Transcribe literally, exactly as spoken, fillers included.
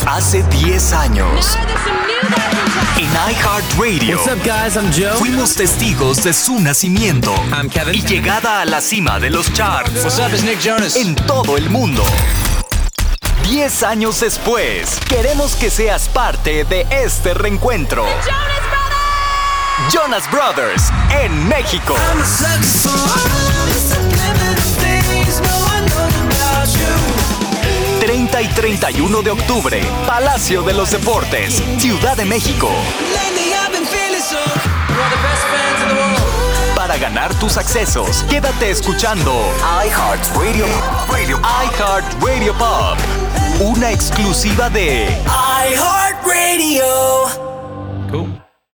Hace diez años, en iHeartRadio, What's up, guys? I'm Joe. fuimos testigos de su nacimiento I'm Kevin. y llegada a la cima de los charts. What's up, it's Nick Jonas. En todo el mundo. Diez años después, queremos que seas parte de este reencuentro. Jonas Brothers en México. treinta y treinta y uno de octubre, Palacio de los Deportes, Ciudad de México. Para ganar tus accesos, quédate escuchando iHeartRadio Radio, iHeartRadio Pop, una exclusiva de iHeartRadio.